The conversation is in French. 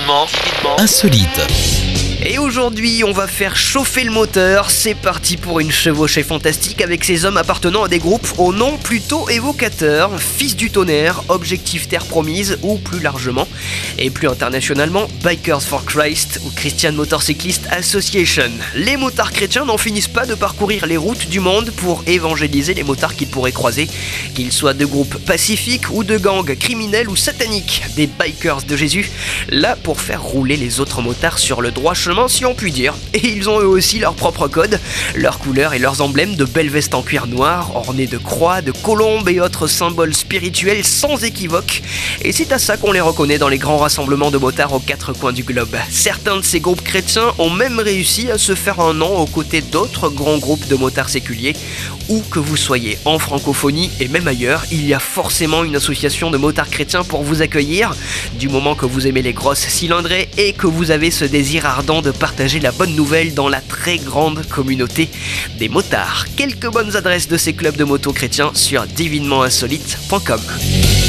insolite. Et aujourd'hui, on va faire chauffer le moteur. C'est parti pour une chevauchée fantastique avec ces hommes appartenant à des groupes au nom plutôt évocateur. Fils du tonnerre, Objectif Terre Promise ou plus largement et plus internationalement Bikers for Christ ou Christian Motorcyclist Association. Les motards chrétiens n'en finissent pas de parcourir les routes du monde pour évangéliser les motards qu'ils pourraient croiser, qu'ils soient de groupes pacifiques ou de gangs criminels ou sataniques. Des bikers de Jésus, là pour faire rouler les autres motards sur le droit chemin, si on peut dire. Et ils ont eux aussi leur propre code, leurs couleurs et leurs emblèmes de belles vestes en cuir noir, ornées de croix, de colombes et autres symboles spirituels sans équivoque. Et c'est à ça qu'on les reconnaît dans les grands rassemblements de motards aux quatre coins du globe. Certains de ces groupes chrétiens ont même réussi à se faire un nom aux côtés d'autres grands groupes de motards séculiers. Où que vous soyez, en francophonie et même ailleurs, il y a forcément une association de motards chrétiens pour vous accueillir, du moment que vous aimez les grosses cylindrées et que vous avez ce désir ardent de partager la bonne nouvelle dans la très grande communauté des motards. Quelques bonnes adresses de ces clubs de moto chrétiens sur divinementinsolite.com.